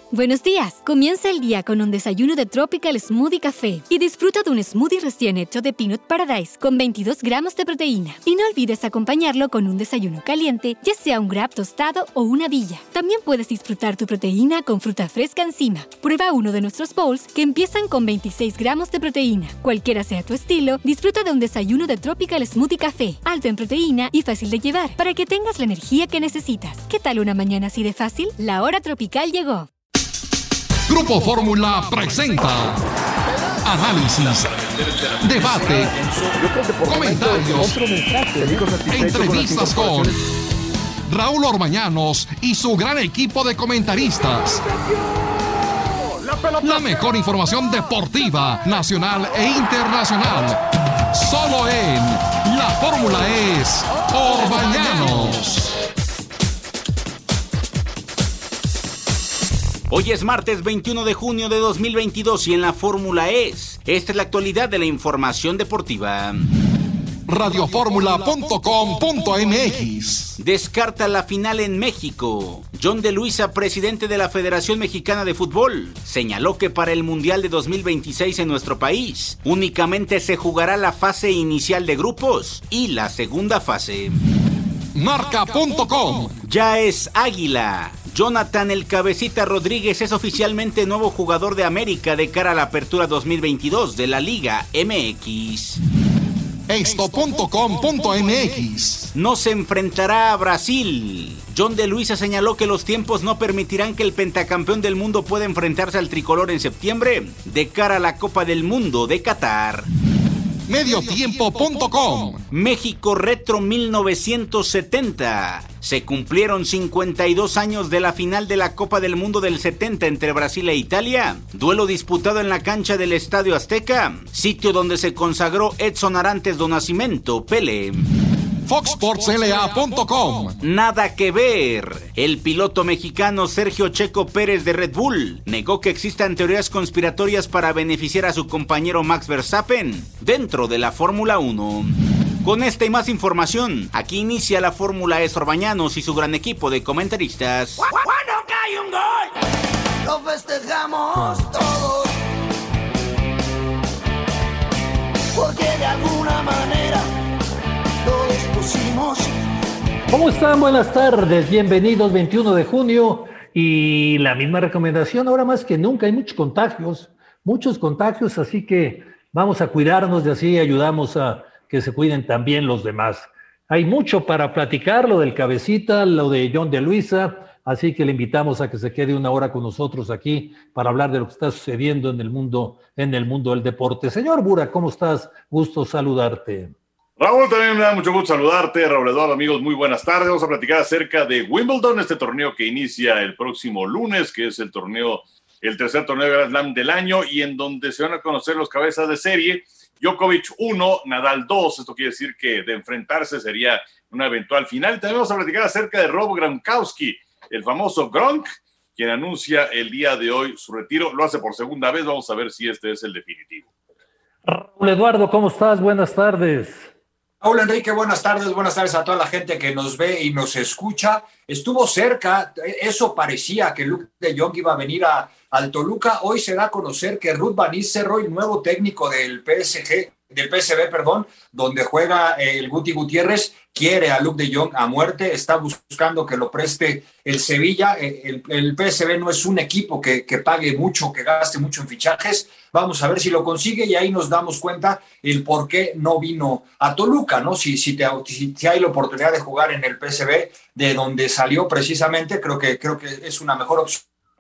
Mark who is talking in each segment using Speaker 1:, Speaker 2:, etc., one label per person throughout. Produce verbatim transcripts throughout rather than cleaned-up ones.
Speaker 1: Buenos días. Comienza el día con un desayuno de Tropical Smoothie Café y disfruta de un smoothie recién hecho de Peanut Paradise con veintidós gramos de proteína. Y no olvides acompañarlo con un desayuno caliente, ya sea un Grab tostado o una villa. También puedes disfrutar tu proteína con fruta fresca encima. Prueba uno de nuestros bowls que empiezan con veintiséis gramos de proteína. Cualquiera sea tu estilo, disfruta de un desayuno de Tropical Smoothie Café, alto en proteína y fácil de llevar, para que tengas la energía que necesitas. ¿Qué tal una mañana así de fácil? La hora tropical llegó.
Speaker 2: Grupo Fórmula presenta análisis, debate, comentarios, entrevistas con Raúl Orbañanos y su gran equipo de comentaristas. La mejor información deportiva, nacional e internacional. Solo en La Fórmula es Orbañanos.
Speaker 3: Hoy es martes veintiuno de junio de dos mil veintidós y en la Fórmula es. Esta es la actualidad de la información deportiva.
Speaker 2: radio fórmula punto com punto m x.
Speaker 3: Descarta la final en México. John de Luisa, presidente de la Federación Mexicana de Fútbol, señaló que para el Mundial de dos mil veintiséis en nuestro país únicamente se jugará la fase inicial de grupos y la segunda fase.
Speaker 2: marca punto com.
Speaker 3: Ya es Águila. Jonathan El Cabecita Rodríguez es oficialmente nuevo jugador de América de cara a la apertura dos mil veintidós de la Liga M X.
Speaker 2: esto punto com punto m x.
Speaker 3: No se enfrentará a Brasil. John de Luisa señaló que los tiempos no permitirán que el pentacampeón del mundo pueda enfrentarse al tricolor en septiembre de cara a la Copa del Mundo de Qatar.
Speaker 2: mediotiempo punto com.
Speaker 3: México Retro mil novecientos setenta. Se cumplieron cincuenta y dos años de la final de la Copa del Mundo del setenta entre Brasil e Italia. Duelo disputado en la cancha del Estadio Azteca, sitio donde se consagró Edson Arantes do Nascimento, Pelé.
Speaker 2: fox sports l a punto com.
Speaker 3: Nada que ver. El piloto mexicano Sergio Checo Pérez de Red Bull negó que existan teorías conspiratorias para beneficiar a su compañero Max Verstappen dentro de la Fórmula uno. Con esta y más información, aquí inicia la Fórmula es Orbañanos y su gran equipo de comentaristas.
Speaker 4: ¡Cuando cae un gol! ¡Lo festejamos todos! Porque de alguna manera todos pusimos.
Speaker 5: ¿Cómo están? Buenas tardes, bienvenidos, veintiuno de junio y la misma recomendación, ahora más que nunca hay muchos contagios, muchos contagios, así que vamos a cuidarnos y así ayudamos a que se cuiden también los demás. Hay mucho para platicar, lo del Cabecita, lo de John de Luisa, así que le invitamos a que se quede una hora con nosotros aquí para hablar de lo que está sucediendo en el mundo, en el mundo del deporte. Señor Bura, ¿cómo estás? Gusto saludarte.
Speaker 6: Raúl, también me da mucho gusto saludarte. Raúl Eduardo, amigos, muy buenas tardes. Vamos a platicar acerca de Wimbledon, este torneo que inicia el próximo lunes, que es el torneo, el tercer torneo de Grand Slam del año y en donde se van a conocer los cabezas de serie. Djokovic uno, Nadal dos, esto quiere decir que de enfrentarse sería una eventual final. También vamos a platicar acerca de Rob Gronkowski, el famoso Gronk, quien anuncia el día de hoy su retiro. Lo hace por segunda vez, vamos a ver si este es el definitivo.
Speaker 5: Raúl Eduardo, ¿cómo estás? Buenas tardes.
Speaker 7: Hola Enrique, buenas tardes, buenas tardes a toda la gente que nos ve y nos escucha. Estuvo cerca, eso parecía que Luke de Jong iba a venir a, al Toluca. Hoy se da a conocer que Ruud van Nistelrooy, nuevo técnico del P S G, del P S V, perdón, donde juega el Guti Gutiérrez, quiere a Luke de Jong a muerte, está buscando que lo preste el Sevilla. El, el P S V no es un equipo que, que pague mucho, que gaste mucho en fichajes. Vamos a ver si lo consigue y ahí nos damos cuenta el por qué no vino a Toluca, ¿no? Si, si, te, si, si hay la oportunidad de jugar en el P S V, de donde salió precisamente, creo que, creo que es una mejor opción.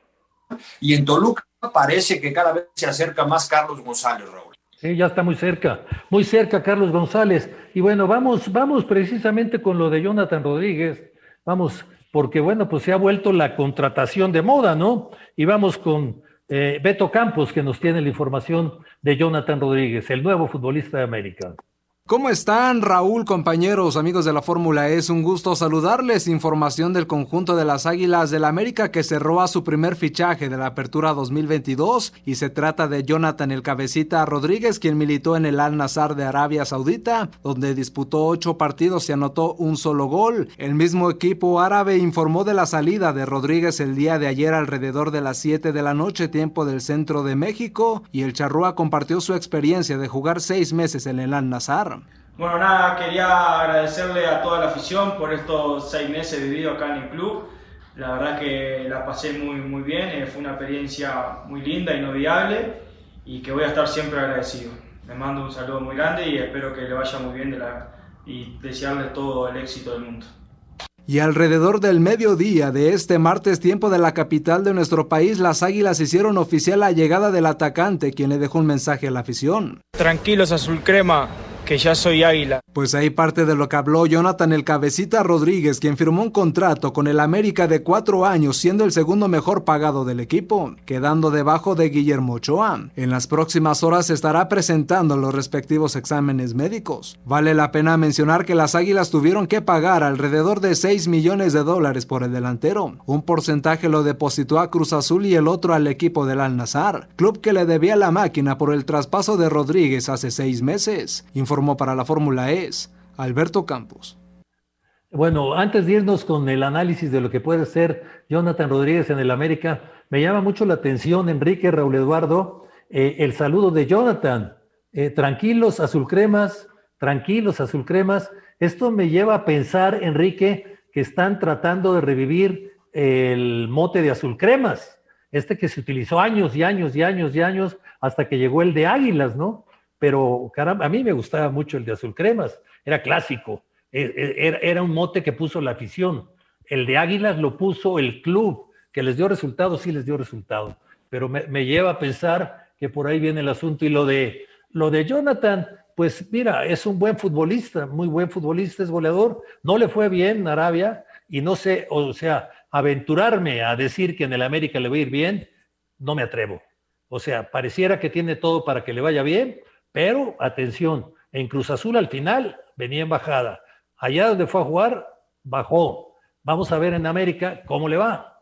Speaker 7: Y en Toluca parece que cada vez se acerca más Carlos González, Raúl.
Speaker 5: Sí, ya está muy cerca, muy cerca Carlos González. Y bueno, vamos, vamos precisamente con lo de Jonathan Rodríguez, vamos, porque bueno, pues se ha vuelto la contratación de moda, ¿no? Y vamos con eh, Beto Campos, que nos tiene la información de Jonathan Rodríguez, el nuevo futbolista de América.
Speaker 8: ¿Cómo están, Raúl, compañeros, amigos de la Fórmula E? Es un gusto saludarles. Información del conjunto de las Águilas del América que cerró a su primer fichaje de la Apertura dos mil veintidós y se trata de Jonathan el Cabecita Rodríguez, quien militó en el Al-Nassr de Arabia Saudita, donde disputó ocho partidos y anotó un solo gol. El mismo equipo árabe informó de la salida de Rodríguez el día de ayer alrededor de las siete de la noche, tiempo del centro de México, y el charrúa compartió su experiencia de jugar seis meses en el Al-Nassr.
Speaker 9: Bueno, nada, quería agradecerle a toda la afición por estos seis meses vividos acá en el club. La verdad que la pasé muy, muy bien, eh, fue una experiencia muy linda, inolvidable, y que voy a estar siempre agradecido. Les mando un saludo muy grande y espero que le vaya muy bien de la, y desearles todo el éxito del mundo.
Speaker 8: Y alrededor del mediodía de este martes, tiempo de la capital de nuestro país, las Águilas hicieron oficial la llegada del atacante, quien le dejó un mensaje a la afición.
Speaker 10: Tranquilos, azul crema, que ya soy águila.
Speaker 8: Pues ahí parte de lo que habló Jonathan el Cabecita Rodríguez, quien firmó un contrato con el América de cuatro años, siendo el segundo mejor pagado del equipo, quedando debajo de Guillermo Ochoa. En las próximas horas se estará presentando los respectivos exámenes médicos. Vale la pena mencionar que las Águilas tuvieron que pagar alrededor de seis millones de dólares por el delantero. Un porcentaje lo depositó a Cruz Azul y el otro al equipo del Al-Nassr, club que le debía la máquina por el traspaso de Rodríguez hace seis meses. Informó para la Fórmula E Alberto Campos.
Speaker 5: Bueno, antes de irnos con el análisis de lo que puede ser Jonathan Rodríguez en el América, me llama mucho la atención, Enrique, Raúl Eduardo, eh, el saludo de Jonathan. Eh, tranquilos, azulcremas, tranquilos, azulcremas. Esto me lleva a pensar, Enrique, que están tratando de revivir el mote de azulcremas, este que se utilizó años y años y años y años hasta que llegó el de Águilas, ¿no? Pero caramba, a mí me gustaba mucho el de azul cremas, era clásico, era, era un mote que puso la afición. El de Águilas lo puso el club, que les dio resultados, sí les dio resultados, pero me, me lleva a pensar que por ahí viene el asunto. Y lo de, lo de Jonathan, pues mira, es un buen futbolista, muy buen futbolista, es goleador, no le fue bien en Arabia, y no sé, o sea, aventurarme a decir que en el América le va a ir bien, no me atrevo. O sea, pareciera que tiene todo para que le vaya bien, pero, atención, en Cruz Azul al final venía en bajada. Allá donde fue a jugar, bajó. Vamos a ver en América cómo le va.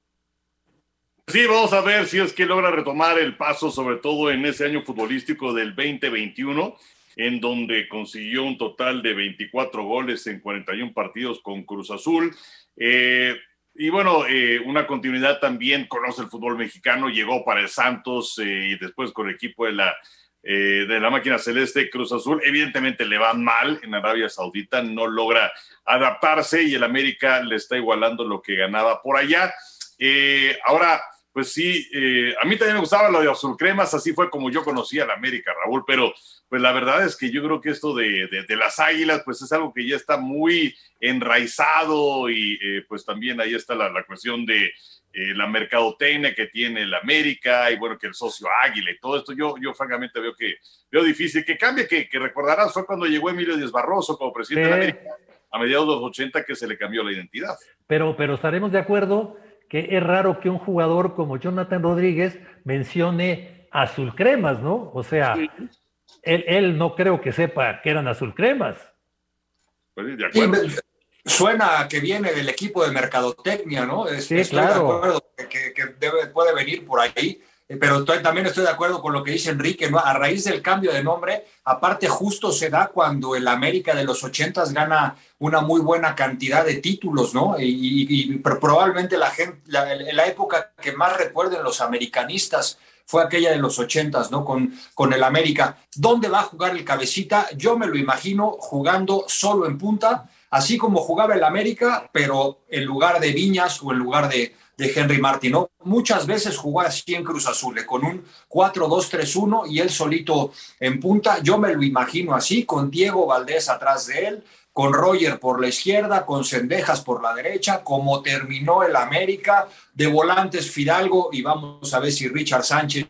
Speaker 6: Sí, vamos a ver si es que logra retomar el paso, sobre todo en ese año futbolístico del veinte veintiuno, en donde consiguió un total de veinticuatro goles en cuarenta y uno partidos con Cruz Azul. Eh, y bueno, eh, una continuidad también, conoce el fútbol mexicano, llegó para el Santos eh, y después con el equipo de la Eh, de la máquina celeste Cruz Azul. Evidentemente le van mal en Arabia Saudita, no logra adaptarse y el América le está igualando lo que ganaba por allá. Eh, ahora, pues sí, eh, a mí también me gustaba lo de azul cremas, así fue como yo conocí al América, Raúl, pero pues la verdad es que yo creo que esto de, de, de las Águilas pues es algo que ya está muy enraizado y eh, pues también ahí está la, la cuestión de Eh, la mercadotecnia que tiene el América y bueno, que el socio Águila y todo esto, yo, yo francamente veo que veo difícil que cambie, que, que recordarás fue cuando llegó Emilio Díaz Barroso como presidente sí. de la América a mediados de los ochenta que se le cambió la identidad.
Speaker 5: Pero, pero estaremos de acuerdo que es raro que un jugador como Jonathan Rodríguez mencione azul cremas, ¿no? O sea, sí. él, él no creo que sepa que eran azul cremas.
Speaker 6: Pues, de acuerdo.
Speaker 7: Sí, suena que viene del equipo de mercadotecnia, ¿no?
Speaker 5: Sí,
Speaker 7: estoy
Speaker 5: claro.
Speaker 7: de acuerdo que, que debe, puede venir por ahí, pero estoy, también estoy de acuerdo con lo que dice Enrique, ¿no? A raíz del cambio de nombre, aparte justo se da cuando el América de los ochentas gana una muy buena cantidad de títulos, ¿no? Y, y, y probablemente la, gente, la, la época que más recuerden los americanistas fue aquella de los ochentas, ¿no? Con, con el América. ¿Dónde va a jugar el Cabecita? Yo me lo imagino jugando solo en punta, así como jugaba el América, pero en lugar de Viñas o en lugar de, de Henry Martin, ¿no? Muchas veces jugó así en Cruz Azul, con un cuatro dos tres uno y él solito en punta. Yo me lo imagino así, con Diego Valdés atrás de él, con Roger por la izquierda, con Cendejas por la derecha, como terminó el América, de volantes Fidalgo, y vamos a ver si Richard Sánchez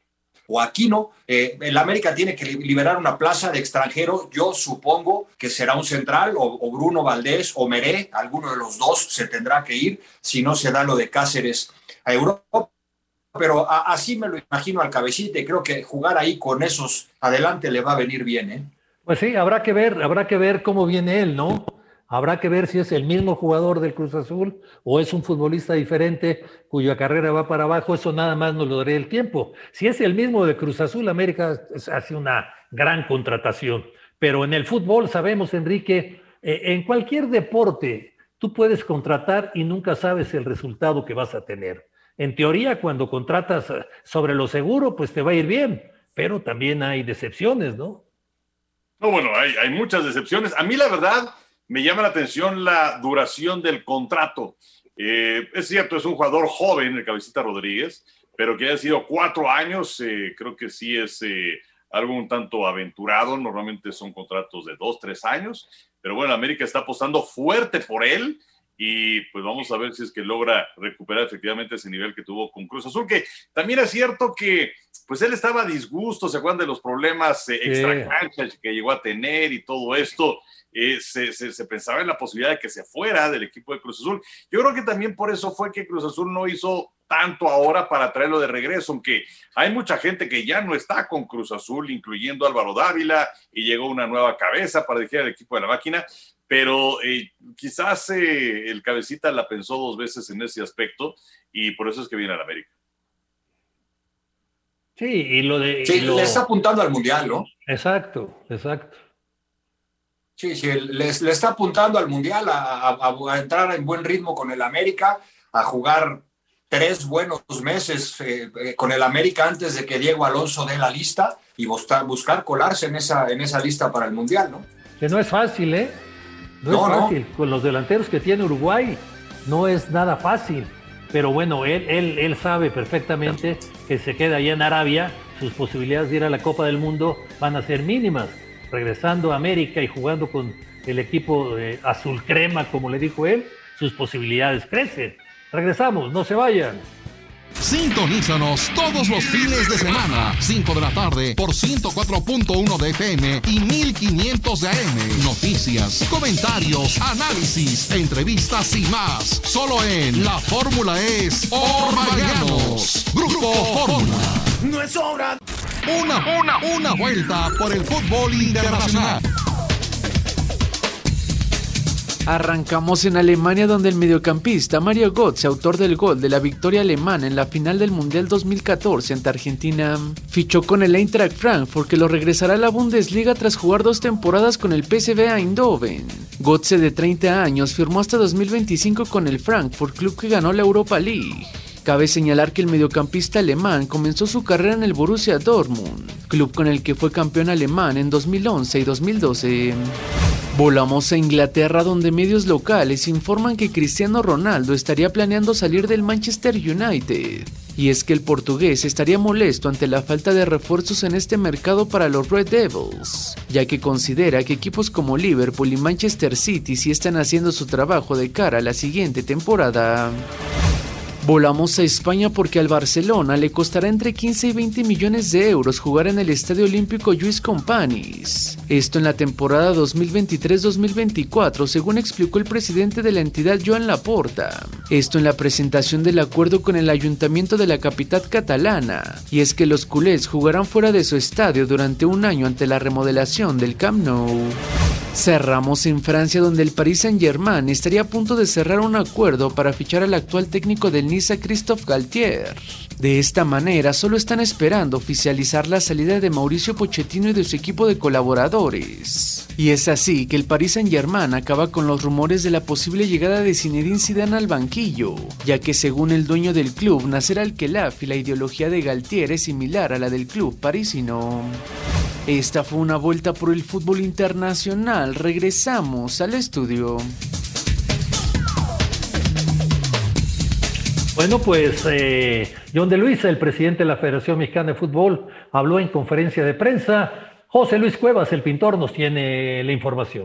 Speaker 7: o Aquino. Eh, el América tiene que liberar una plaza de extranjero, yo supongo que será un central, o, o Bruno Valdés, o Meré, alguno de los dos se tendrá que ir, si no se da lo de Cáceres a Europa, pero a, así me lo imagino al Cabecita, y creo que jugar ahí con esos adelante le va a venir bien, ¿eh?
Speaker 5: Pues sí, habrá que ver, habrá que ver cómo viene él, ¿no? Habrá que ver si es el mismo jugador del Cruz Azul o es un futbolista diferente cuya carrera va para abajo. Eso nada más nos lo dará el tiempo. Si es el mismo de Cruz Azul, América hace una gran contratación. Pero en el fútbol sabemos, Enrique, eh, en cualquier deporte tú puedes contratar y nunca sabes el resultado que vas a tener. En teoría, cuando contratas sobre lo seguro, pues te va a ir bien, pero también hay decepciones, ¿no?
Speaker 6: No, bueno, hay, hay muchas decepciones. A mí, la verdad, me llama la atención la duración del contrato. Eh, es cierto, es un jugador joven, el Cabecita Rodríguez, pero que haya sido cuatro años, eh, creo que sí es eh, algo un tanto aventurado. Normalmente son contratos de dos, tres años, pero bueno, América está apostando fuerte por él y pues vamos a ver si es que logra recuperar efectivamente ese nivel que tuvo con Cruz Azul, que también es cierto que pues él estaba a disgusto, se acuerdan de los problemas eh, extra cancha que llegó a tener y todo esto. Eh, se, se, se pensaba en la posibilidad de que se fuera del equipo de Cruz Azul. Yo creo que también por eso fue que Cruz Azul no hizo tanto ahora para traerlo de regreso, aunque hay mucha gente que ya no está con Cruz Azul, incluyendo Álvaro Dávila, y llegó una nueva cabeza para dirigir el equipo de la máquina, pero eh, quizás eh, el Cabecita la pensó dos veces en ese aspecto y por eso es que viene a la América.
Speaker 5: Sí, y lo de...
Speaker 7: Sí,
Speaker 5: lo...
Speaker 7: le está apuntando al Mundial, ¿no?
Speaker 5: Exacto, exacto.
Speaker 7: Sí, sí, le, le está apuntando al Mundial, a, a, a entrar en buen ritmo con el América, a jugar tres buenos meses eh, eh, con el América antes de que Diego Alonso dé la lista y buscar, buscar colarse en esa, en esa lista para el Mundial, ¿no?
Speaker 5: Que no es fácil, ¿eh? No, no es fácil. No. Con los delanteros que tiene Uruguay no es nada fácil. Pero bueno, él, él, él sabe perfectamente que se queda allá en Arabia, sus posibilidades de ir a la Copa del Mundo van a ser mínimas. Regresando a América y jugando con el equipo de azul crema, como le dijo él, sus posibilidades crecen. Regresamos, no se vayan.
Speaker 2: Sintonízanos todos los fines de semana, cinco de la tarde por ciento cuatro punto uno de F M y mil quinientos de A M. Noticias, comentarios, análisis, entrevistas y más. Solo en La Fórmula es Orbañanos. Grupo Fórmula.
Speaker 4: No es hora.
Speaker 2: Una, una, una vuelta por el fútbol internacional.
Speaker 11: Arrancamos en Alemania, donde el mediocampista Mario Götze, autor del gol de la victoria alemana en la final del Mundial dos mil catorce ante Argentina, fichó con el Eintracht Frankfurt, que lo regresará a la Bundesliga tras jugar dos temporadas con el P S V Eindhoven. Götze, de treinta años, firmó hasta dos mil veinticinco con el Frankfurt, club que ganó la Europa League. Cabe señalar que el mediocampista alemán comenzó su carrera en el Borussia Dortmund, club con el que fue campeón alemán en dos mil once y dos mil doce. Volamos a Inglaterra, donde medios locales informan que Cristiano Ronaldo estaría planeando salir del Manchester United. Y es que el portugués estaría molesto ante la falta de refuerzos en este mercado para los Red Devils, ya que considera que equipos como Liverpool y Manchester City sí están haciendo su trabajo de cara a la siguiente temporada. Volamos a España, porque al Barcelona le costará entre quince y veinte millones de euros jugar en el Estadio Olímpico Lluís Companys. Esto en la temporada dos mil veintitrés dos mil veinticuatro, según explicó el presidente de la entidad, Joan Laporta. Esto en la presentación del acuerdo con el ayuntamiento de la capital catalana. Y es que los culés jugarán fuera de su estadio durante un año ante la remodelación del Camp Nou. Cerramos en Francia, donde el Paris Saint-Germain estaría a punto de cerrar un acuerdo para fichar al actual técnico del Niza, Christophe Galtier. De esta manera, solo están esperando oficializar la salida de Mauricio Pochettino y de su equipo de colaboradores. Y es así que el Paris Saint-Germain acaba con los rumores de la posible llegada de Zinedine Zidane al banquillo, ya que según el dueño del club, Nasser Al-Khelaifi, la ideología de Galtier es similar a la del club parisino. Esta fue una vuelta por el fútbol internacional. Regresamos al estudio.
Speaker 5: Bueno, pues eh, John de Luisa, el presidente de la Federación Mexicana de Fútbol, habló en conferencia de prensa. José Luis Cuevas, el pintor, nos tiene la información.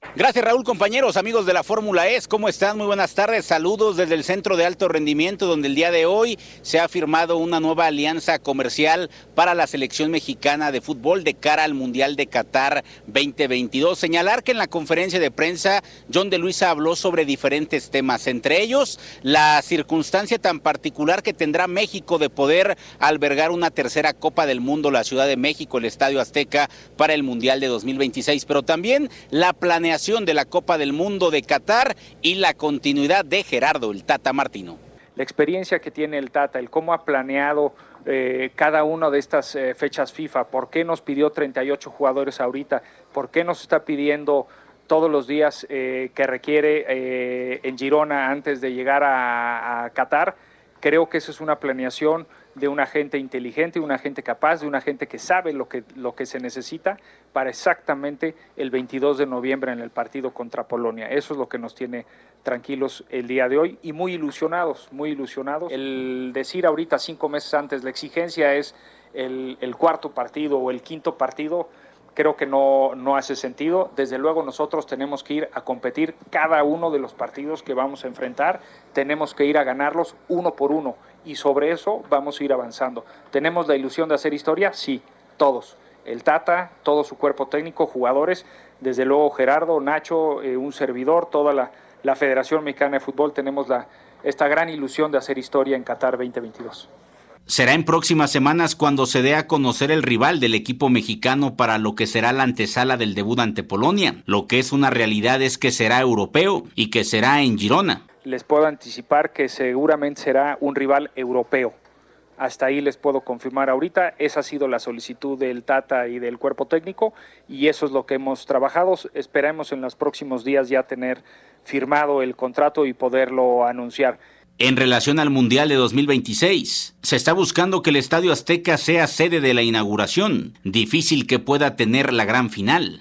Speaker 3: Gracias, Raúl. Compañeros, amigos de la Fórmula E, ¿cómo están? Muy buenas tardes. Saludos desde el Centro de Alto Rendimiento, donde el día de hoy se ha firmado una nueva alianza comercial para la selección mexicana de fútbol de cara al Mundial de Qatar veinte veintidós. Señalar que en la conferencia de prensa, John de Luisa habló sobre diferentes temas, entre ellos la circunstancia tan particular que tendrá México de poder albergar una tercera Copa del Mundo, la Ciudad de México, el Estadio Azteca, para el Mundial de dos mil veintiséis, pero también la planeación de la Copa del Mundo de Qatar y la continuidad de Gerardo el Tata Martino.
Speaker 12: La experiencia que tiene el Tata, el cómo ha planeado eh, cada una de estas eh, fechas FIFA, por qué nos pidió treinta y ocho jugadores ahorita, por qué nos está pidiendo todos los días eh, que requiere eh, en Girona antes de llegar a, a Qatar. Creo que esa es una planeación de una gente inteligente, una gente capaz, de una gente que sabe lo que, lo que se necesita para exactamente el veintidós de noviembre en el partido contra Polonia. Eso es lo que nos tiene tranquilos el día de hoy y muy ilusionados, muy ilusionados. El decir ahorita cinco meses antes la exigencia es el, el cuarto partido o el quinto partido, creo que no, no hace sentido. Desde luego nosotros tenemos que ir a competir cada uno de los partidos que vamos a enfrentar, tenemos que ir a ganarlos uno por uno y sobre eso vamos a ir avanzando. ¿Tenemos la ilusión de hacer historia? Sí, todos. El Tata, todo su cuerpo técnico, jugadores, desde luego Gerardo, Nacho, eh, un servidor, toda la, la Federación Mexicana de Fútbol, tenemos la, esta gran ilusión de hacer historia en Qatar veinte veintidós.
Speaker 3: Será en próximas semanas cuando se dé a conocer el rival del equipo mexicano para lo que será la antesala del debut ante Polonia. Lo que es una realidad es que será europeo y que será en Girona.
Speaker 12: Les puedo anticipar que seguramente será un rival europeo. Hasta ahí les puedo confirmar ahorita. Esa ha sido la solicitud del Tata y del cuerpo técnico y eso es lo que hemos trabajado. Esperemos en los próximos días ya tener firmado el contrato y poderlo anunciar.
Speaker 3: En relación al Mundial de dos mil veintiséis, se está buscando que el Estadio Azteca sea sede de la inauguración. Difícil que pueda tener la gran final.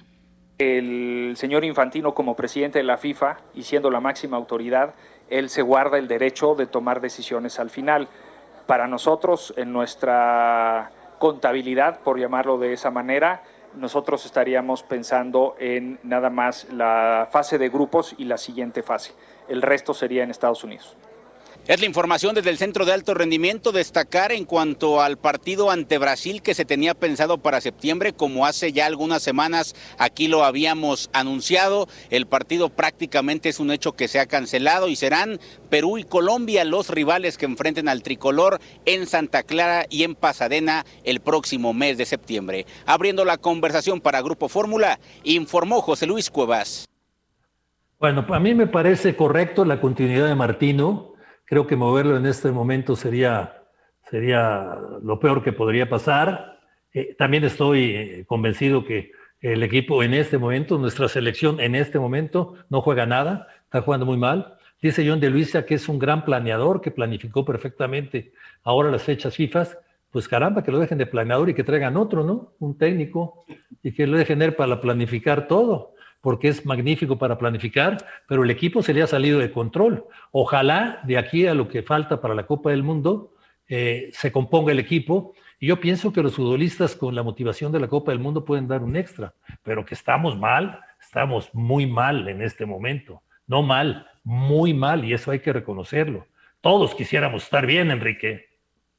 Speaker 12: El señor Infantino, como presidente de la FIFA y siendo la máxima autoridad, él se guarda el derecho de tomar decisiones al final. Para nosotros, en nuestra contabilidad, por llamarlo de esa manera, nosotros estaríamos pensando en nada más la fase de grupos y la siguiente fase. El resto sería en Estados Unidos.
Speaker 3: Es la información desde el Centro de Alto Rendimiento. Destacar en cuanto al partido ante Brasil que se tenía pensado para septiembre, como hace ya algunas semanas aquí lo habíamos anunciado. El partido prácticamente es un hecho que se ha cancelado y serán Perú y Colombia los rivales que enfrenten al tricolor en Santa Clara y en Pasadena el próximo mes de septiembre. Abriendo la conversación para Grupo Fórmula, informó José Luis Cuevas.
Speaker 5: Bueno, a mí me parece correcto la continuidad de Martino. Creo que moverlo en este momento sería, sería lo peor que podría pasar. Eh, también estoy eh, convencido que el equipo en este momento, nuestra selección en este momento, no juega nada, está jugando muy mal. Dice John de Luisa que es un gran planeador, que planificó perfectamente ahora las fechas FIFA. Pues caramba, que lo dejen de planeador y que traigan otro, ¿no? Un técnico, y que lo dejen él para planificar todo, porque es magnífico para planificar, pero el equipo se le ha salido de control. Ojalá de aquí a lo que falta para la Copa del Mundo eh, se componga el equipo, y yo pienso que los futbolistas con la motivación de la Copa del Mundo pueden dar un extra, pero que estamos mal, estamos muy mal en este momento, no mal, muy mal, y eso hay que reconocerlo. Todos quisiéramos estar bien, Enrique.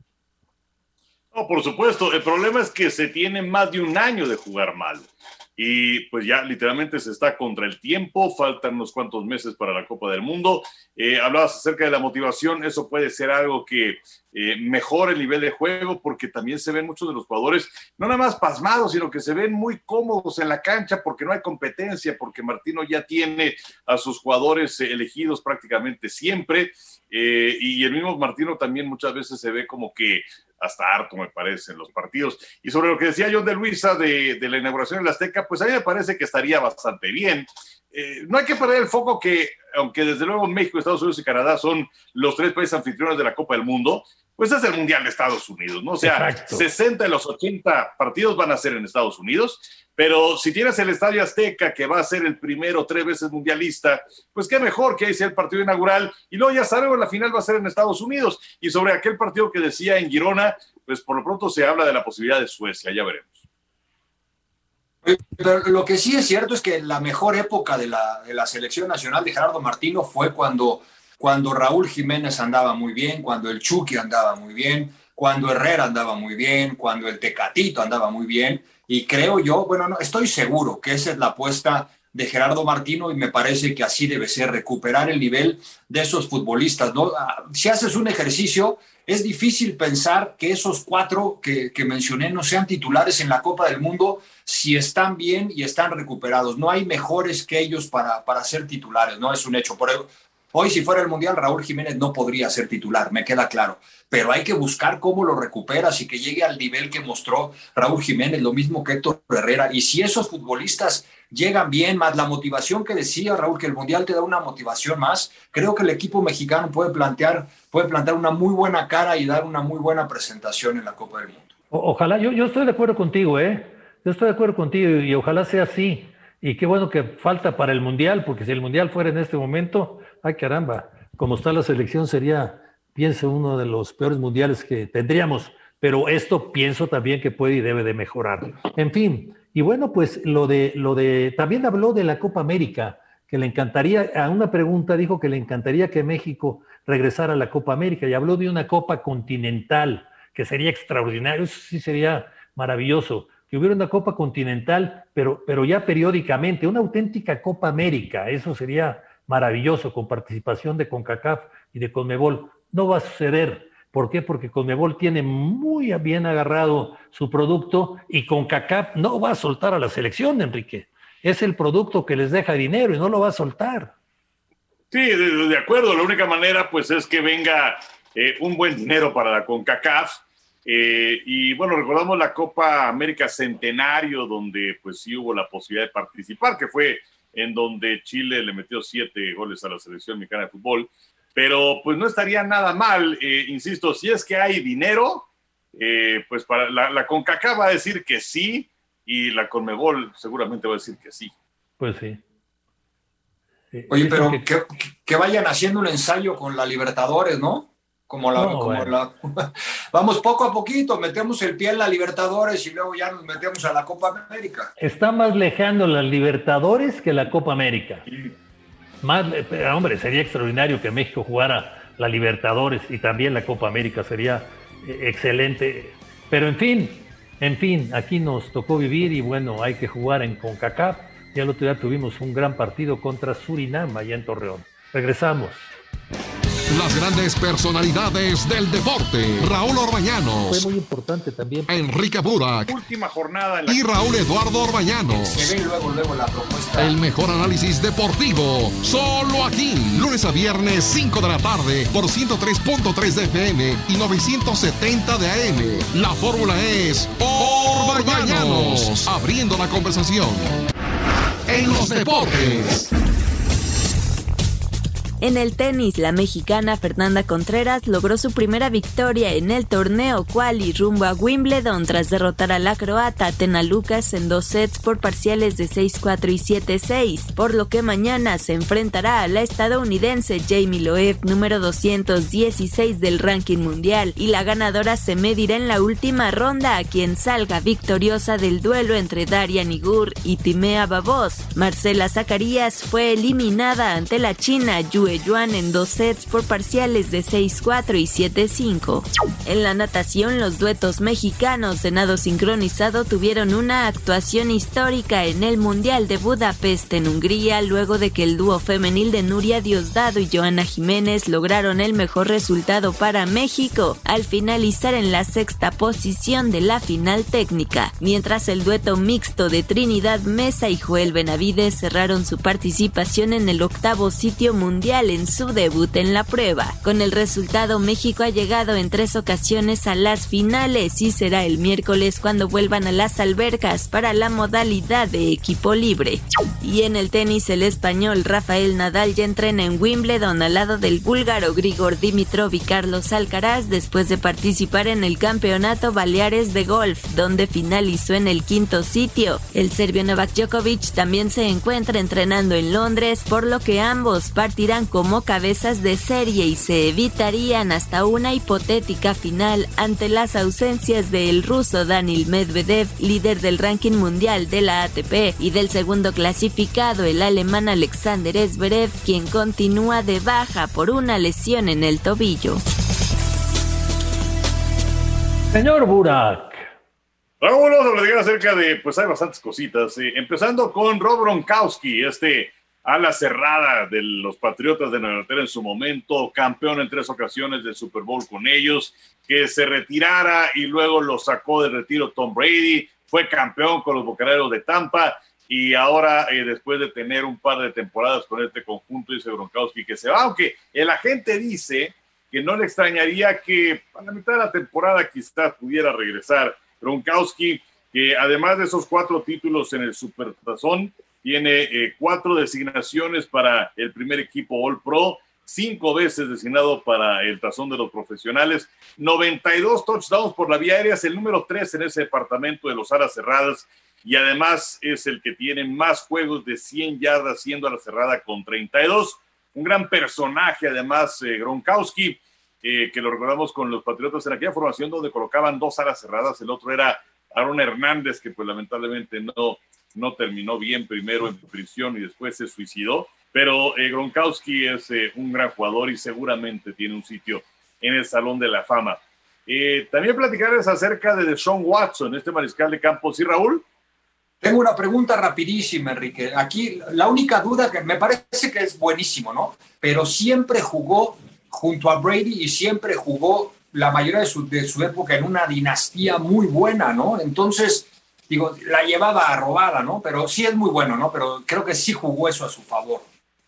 Speaker 6: No, por supuesto, el problema es que se tiene más de un año de jugar mal. Y pues ya literalmente se está contra el tiempo, faltan unos cuantos meses para la Copa del Mundo. Eh, hablabas acerca de la motivación, eso puede ser algo que eh, mejore el nivel de juego, porque también se ven muchos de los jugadores, no nada más pasmados, sino que se ven muy cómodos en la cancha porque no hay competencia, porque Martino ya tiene a sus jugadores eh, elegidos prácticamente siempre, eh, y el mismo Martino también muchas veces se ve como que hasta harto, me parece, en los partidos. Y sobre lo que decía John de Luisa de, de la inauguración del Azteca, pues a mí me parece que estaría bastante bien. Eh, no hay que perder el foco que, aunque desde luego México, Estados Unidos y Canadá son los tres países anfitriones de la Copa del Mundo, pues es el Mundial de Estados Unidos, ¿no? O sea, exacto, sesenta de los ochenta partidos van a ser en Estados Unidos, pero si tienes el Estadio Azteca, que va a ser el primero tres veces mundialista, pues qué mejor que ahí sea el partido inaugural, y luego ya sabemos, la final va a ser en Estados Unidos, y sobre aquel partido que decía en Girona, pues por lo pronto se habla de la posibilidad de Suecia, ya veremos.
Speaker 7: Pero lo que sí es cierto es que la mejor época de la, de la selección nacional de Gerardo Martino fue cuando, cuando Raúl Jiménez andaba muy bien, cuando el Chucky andaba muy bien, cuando Herrera andaba muy bien, cuando el Tecatito andaba muy bien, y creo yo, bueno, no, estoy seguro que esa es la apuesta de Gerardo Martino y me parece que así debe ser, recuperar el nivel de esos futbolistas, ¿no? Si haces un ejercicio, es difícil pensar que esos cuatro que, que mencioné no sean titulares en la Copa del Mundo si están bien y están recuperados. No hay mejores que ellos para, para ser titulares, ¿no? Es un hecho. Por hoy, si fuera el Mundial, Raúl Jiménez no podría ser titular, me queda claro. Pero hay que buscar cómo lo recuperas y que llegue al nivel que mostró Raúl Jiménez, lo mismo que Héctor Herrera. Y si esos futbolistas llegan bien, más la motivación que decía Raúl, que el Mundial te da una motivación más, creo que el equipo mexicano puede plantear, puede plantear una muy buena cara y dar una muy buena presentación en la Copa del Mundo.
Speaker 5: O, ojalá, yo, yo estoy de acuerdo contigo, ¿eh? Yo estoy de acuerdo contigo y, y ojalá sea así. Y qué bueno que falta para el Mundial, porque si el Mundial fuera en este momento, ay caramba, como está la selección sería, pienso, uno de los peores mundiales que tendríamos. Pero esto pienso también que puede y debe de mejorar. En fin, y bueno, pues lo de, lo de, también habló de la Copa América, que le encantaría, a una pregunta dijo que le encantaría que México regresara a la Copa América, y habló de una Copa Continental, que sería extraordinario, eso sí sería maravilloso, que hubiera una Copa Continental, pero, pero ya periódicamente, una auténtica Copa América, eso sería maravilloso, con participación de CONCACAF y de CONMEBOL. No va a suceder. ¿Por qué? Porque CONMEBOL tiene muy bien agarrado su producto y CONCACAF no va a soltar a la selección, Enrique. Es el producto que les deja dinero y no lo va a soltar.
Speaker 6: Sí, de, de acuerdo. La única manera pues es que venga eh, un buen dinero para la CONCACAF. Eh, y bueno, recordamos la Copa América Centenario, donde pues sí hubo la posibilidad de participar, que fue en donde Chile le metió siete goles a la selección mexicana de fútbol. Pero pues no estaría nada mal, eh, insisto, si es que hay dinero, eh, pues para la, la CONCACAF va a decir que sí y la CONMEBOL seguramente va a decir que sí.
Speaker 5: Pues sí.
Speaker 7: Oye, pero que, que, que vayan haciendo un ensayo con la Libertadores, ¿no? Como la, no, como bueno. la... Vamos poco a poquito, metemos el pie en la Libertadores y luego ya nos metemos a la Copa América.
Speaker 5: Está más lejano la Libertadores que la Copa América. Sí. Más, hombre, sería extraordinario que México jugara la Libertadores y también la Copa América, sería eh, excelente. Pero en fin, en fin, aquí nos tocó vivir y bueno, hay que jugar en CONCACAF. Ya el otro día tuvimos un gran partido contra Surinam allá en Torreón. Regresamos.
Speaker 2: Las grandes personalidades del deporte. Raúl Orbañanos.
Speaker 5: Fue muy importante también.
Speaker 2: Enrique Burak.
Speaker 6: Última jornada en la...
Speaker 2: Y Raúl Eduardo Orbañanos.
Speaker 7: Se ve luego, luego la propuesta.
Speaker 2: El mejor análisis deportivo. Solo aquí. Lunes a viernes, cinco de la tarde. Por ciento tres punto tres de F M y novecientos setenta de A M. La fórmula es Orbañanos. Abriendo la conversación. En los deportes.
Speaker 13: En el tenis, la mexicana Fernanda Contreras logró su primera victoria en el torneo quali rumbo a Wimbledon tras derrotar a la croata Atena Lucas en dos sets por parciales de seis cuatro y siete seis, por lo que mañana se enfrentará a la estadounidense Jamie Loeb, número doscientos dieciséis del ranking mundial, y la ganadora se medirá en la última ronda a quien salga victoriosa del duelo entre Daria Nigur y Timea Babos. Marcela Zacarías fue eliminada ante la china Yu Yuan en dos sets por parciales de seis cuatro y siete cinco. En la natación, los duetos mexicanos de nado sincronizado tuvieron una actuación histórica en el Mundial de Budapest en Hungría, luego de que el dúo femenil de Nuria Diosdado y Joana Jiménez lograron el mejor resultado para México, al finalizar en la sexta posición de la final técnica, mientras el dueto mixto de Trinidad Mesa y Joel Benavides cerraron su participación en el octavo sitio mundial en su debut en la prueba. Con el resultado, México ha llegado en tres ocasiones a las finales y será el miércoles cuando vuelvan a las albercas para la modalidad de equipo libre. Y en el tenis, el español Rafael Nadal ya entrena en Wimbledon al lado del búlgaro Grigor Dimitrov y Carlos Alcaraz después de participar en el Campeonato Baleares de Golf, donde finalizó en el quinto sitio. El serbio Novak Djokovic también se encuentra entrenando en Londres, por lo que ambos partirán como cabezas de serie y se evitarían hasta una hipotética final ante las ausencias del ruso Daniil Medvedev, líder del ranking mundial de la A T P, y del segundo clasificado, el alemán Alexander Zverev, quien continúa de baja por una lesión en el tobillo.
Speaker 5: Señor Burak.
Speaker 6: Vamos a platicar acerca de, pues hay bastantes cositas, eh, empezando con Rob Gronkowski, este ala cerrada de los Patriotas de Nueva Inglaterra en su momento, campeón en tres ocasiones del Super Bowl con ellos, que se retirara y luego lo sacó de retiro Tom Brady, fue campeón con los Bucaneros de Tampa y ahora eh, después de tener un par de temporadas con este conjunto, dice Gronkowski que se va, aunque el agente dice que no le extrañaría que a la mitad de la temporada quizás pudiera regresar. Gronkowski, que además de esos cuatro títulos en el Supertazón, tiene eh, cuatro designaciones para el primer equipo All Pro, cinco veces designado para el Tazón de los Profesionales, noventa y dos touchdowns por la vía aérea, es el número tres en ese departamento de los alas cerradas y además es el que tiene más juegos de cien yardas siendo ala cerrada con treinta y dos. Un gran personaje, además, eh, Gronkowski, eh, que lo recordamos con los Patriotas en aquella formación donde colocaban dos alas cerradas, el otro era Aaron Hernández, que pues lamentablemente no, no terminó bien, primero en prisión y después se suicidó, pero eh, Gronkowski es eh, un gran jugador y seguramente tiene un sitio en el Salón de la Fama. Eh, también platicarles acerca de Deshaun Watson, este mariscal de campo. ¿Sí, Raúl?
Speaker 7: Tengo una pregunta rapidísima, Enrique. Aquí la única duda que me parece que es buenísimo, ¿no? Pero siempre jugó junto a Brady y siempre jugó la mayoría de su, de su época en una dinastía muy buena, ¿no? Entonces, digo, la llevaba robada, ¿no? Pero sí es muy bueno, ¿no? Pero creo que sí jugó eso a su favor.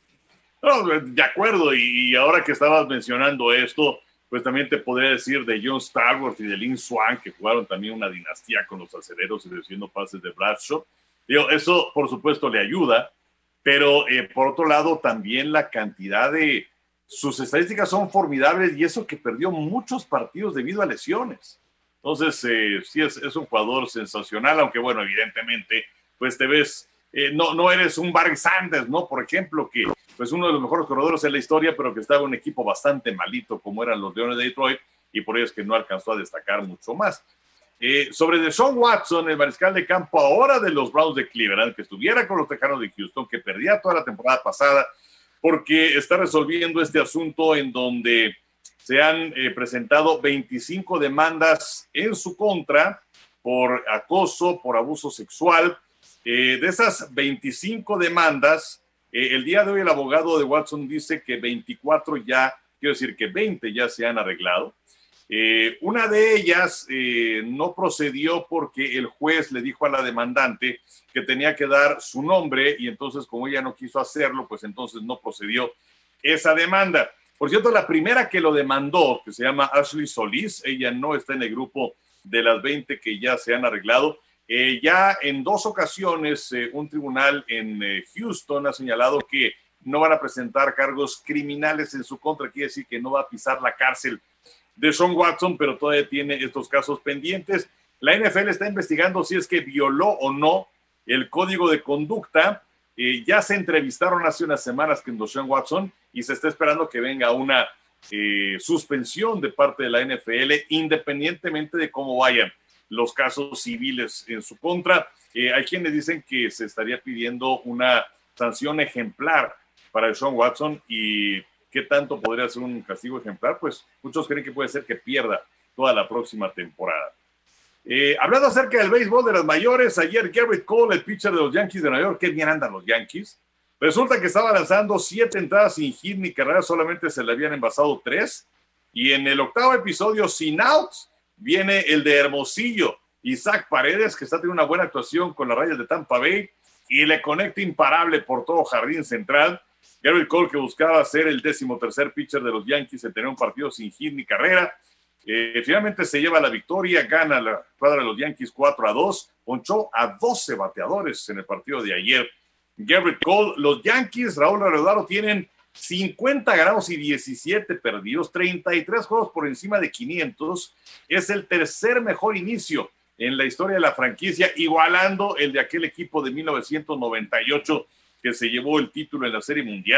Speaker 6: No, de acuerdo, y ahora que estabas mencionando esto, pues también te podría decir de John Starworth y de Lynn Swann, que jugaron también una dinastía con los aceleros y recibiendo pases de Bradshaw. Digo, eso por supuesto le ayuda, pero eh, por otro lado también la cantidad de... Sus estadísticas son formidables y eso que perdió muchos partidos debido a lesiones. Entonces, eh, sí es, es un jugador sensacional, aunque bueno, evidentemente, pues te ves... Eh, no, no eres un Barry Sanders, ¿no? Por ejemplo, que pues uno de los mejores corredores en la historia, pero que estaba en un equipo bastante malito como eran los Leones de Detroit, y por ello es que no alcanzó a destacar mucho más. Eh, sobre Deshaun Watson, el mariscal de campo ahora de los Browns de Cleveland, que estuviera con los Tejanos de Houston, que perdía toda la temporada pasada, porque está resolviendo este asunto en donde se han eh, presentado veinticinco demandas en su contra por acoso, por abuso sexual. Eh, de esas veinticinco demandas, eh, el día de hoy el abogado de Watson dice que veinticuatro ya, quiero decir que veinte ya se han arreglado. Eh, una de ellas eh, no procedió porque el juez le dijo a la demandante que tenía que dar su nombre y entonces como ella no quiso hacerlo, pues entonces no procedió esa demanda. Por cierto, la primera que lo demandó, que se llama Ashley Solis, ella no está en el grupo de las veinte que ya se han arreglado. Eh, ya en dos ocasiones eh, un tribunal en eh, Houston ha señalado que no van a presentar cargos criminales en su contra, quiere decir que no va a pisar la cárcel de Deshaun Watson, pero todavía tiene estos casos pendientes. La N F L está investigando si es que violó o no el código de conducta. Eh, ya se entrevistaron hace unas semanas con Deshaun Watson y se está esperando que venga una eh, suspensión de parte de la N F L, independientemente de cómo vayan los casos civiles en su contra. Eh, hay quienes dicen que se estaría pidiendo una sanción ejemplar para Deshaun Watson y qué tanto podría ser un castigo ejemplar, pues muchos creen que puede ser que pierda toda la próxima temporada. Eh, hablando acerca del béisbol de las mayores, ayer Garrett Cole, el pitcher de los Yankees de Nueva York, qué bien andan los Yankees, resulta que estaba lanzando siete entradas sin hit ni carrera, solamente se le habían envasado tres, y en el octavo episodio sin outs, viene el de Hermosillo, Isaac Paredes, que está teniendo una buena actuación con las Rayas de Tampa Bay y le conecta imparable por todo jardín central. Garrett Cole, que buscaba ser el décimo tercer pitcher de los Yankees en tener un partido sin hit ni carrera, eh, finalmente se lleva la victoria, gana la cuadra de los Yankees cuatro a dos, ponchó a doce bateadores en el partido de ayer. Garrett Cole, los Yankees, Raúl Arreudaro, tienen cincuenta ganados y diecisiete perdidos, treinta y tres juegos por encima de quinientos. Es el tercer mejor inicio en la historia de la franquicia, igualando el de aquel equipo de mil novecientos noventa y ocho que se llevó el título en la Serie Mundial.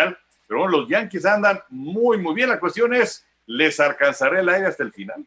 Speaker 6: Pero bueno, los Yankees andan muy, muy bien. La cuestión es, ¿les alcanzará el aire hasta el final?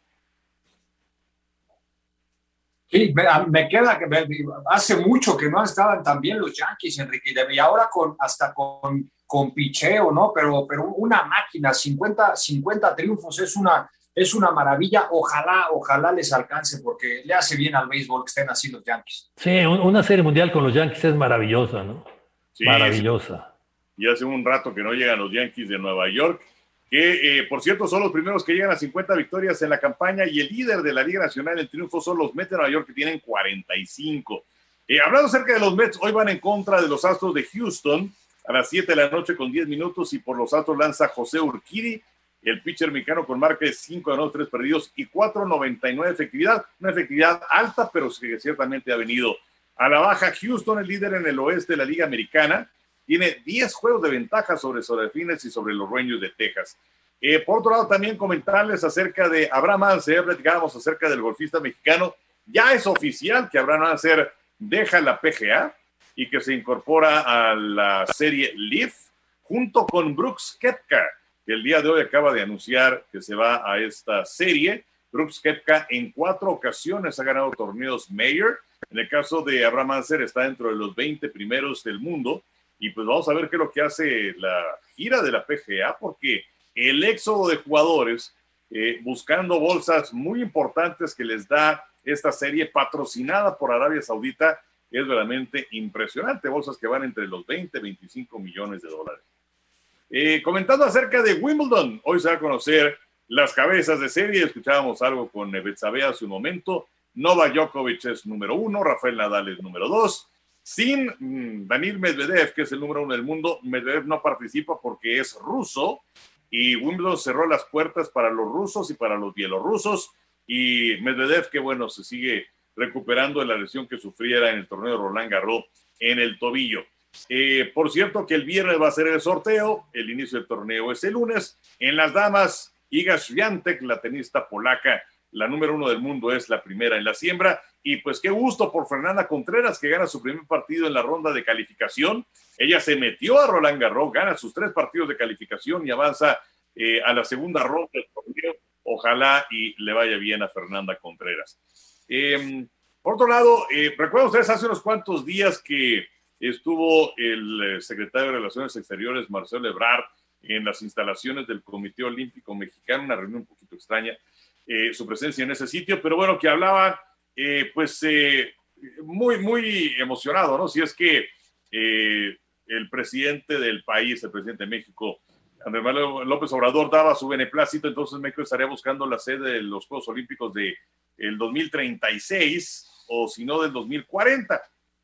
Speaker 7: Sí, me, me queda que me, hace mucho que no estaban tan bien los Yankees, Enrique, y ahora con, hasta con, con picheo, ¿no? Pero, pero una máquina, cincuenta, cincuenta triunfos es una, es una maravilla. Ojalá, ojalá les alcance, porque le hace bien al béisbol que estén así los Yankees.
Speaker 5: Sí, una serie mundial con los Yankees es maravillosa, ¿no?
Speaker 6: Sí,
Speaker 5: maravillosa.
Speaker 6: Y hace un rato que no llegan los Yankees de Nueva York, que, eh, por cierto, son los primeros que llegan a cincuenta victorias en la campaña, y el líder de la Liga Nacional en triunfo son los Mets de Nueva York, que tienen cuarenta y cinco. Eh, hablando acerca de los Mets, hoy van en contra de los Astros de Houston a las siete de la noche con diez minutos, y por los Astros lanza José Urquidy, el pitcher mexicano, con marca de cinco ganados, tres perdidos y cuatro noventa y nueve de efectividad, una efectividad alta, pero que ciertamente ha venido a la baja. Houston, el líder en el oeste de la Liga Americana, tiene diez juegos de ventaja sobre los Delfines y sobre los Rangers de Texas. Eh, por otro lado, también comentarles acerca de Abraham Ancer. Platicábamos acerca del golfista mexicano. Ya es oficial que Abraham Ancer deja la P G A y que se incorpora a la serie Leaf junto con Brooks Koepka, que el día de hoy acaba de anunciar que se va a esta serie. Brooks Koepka en cuatro ocasiones ha ganado torneos Mayor. En el caso de Abraham Ancer está dentro de los veinte primeros del mundo. Y pues vamos a ver qué es lo que hace la gira de la P G A, porque el éxodo de jugadores eh, buscando bolsas muy importantes que les da esta serie patrocinada por Arabia Saudita es realmente impresionante. Bolsas que van entre los veinte y veinticinco millones de dólares. Eh, comentando acerca de Wimbledon, hoy se va a conocer las cabezas de serie. Escuchábamos algo con Betsabe hace un momento. Novak Djokovic es número uno, Rafael Nadal es número dos. Sin mmm, Daniil Medvedev, que es el número uno del mundo. Medvedev no participa porque es ruso, y Wimbledon cerró las puertas para los rusos y para los bielorrusos, y Medvedev, que bueno, se sigue recuperando de la lesión que sufriera en el torneo de Roland Garros en el tobillo. Eh, por cierto, que el viernes va a ser el sorteo, el inicio del torneo es el lunes. En las damas, Iga Świątek, la tenista polaca, la número uno del mundo, es la primera en la siembra. Y pues qué gusto por Fernanda Contreras, que gana su primer partido en la ronda de calificación. Ella se metió a Roland Garros, gana sus tres partidos de calificación y avanza eh, a la segunda ronda del torneo. Ojalá y le vaya bien a Fernanda Contreras. Eh, por otro lado, eh, recuerdan ustedes hace unos cuantos días que estuvo el secretario de Relaciones Exteriores, Marcelo Ebrard, en las instalaciones del Comité Olímpico Mexicano, una reunión un poquito extraña, eh, su presencia en ese sitio, pero bueno, que hablaba Eh, pues eh, muy, muy emocionado, ¿no? Si es que eh, el presidente del país, el presidente de México, Andrés Manuel López Obrador, daba su beneplácito, entonces México estaría buscando la sede de los Juegos Olímpicos de el dos mil treinta y seis, o si no del dos mil cuarenta.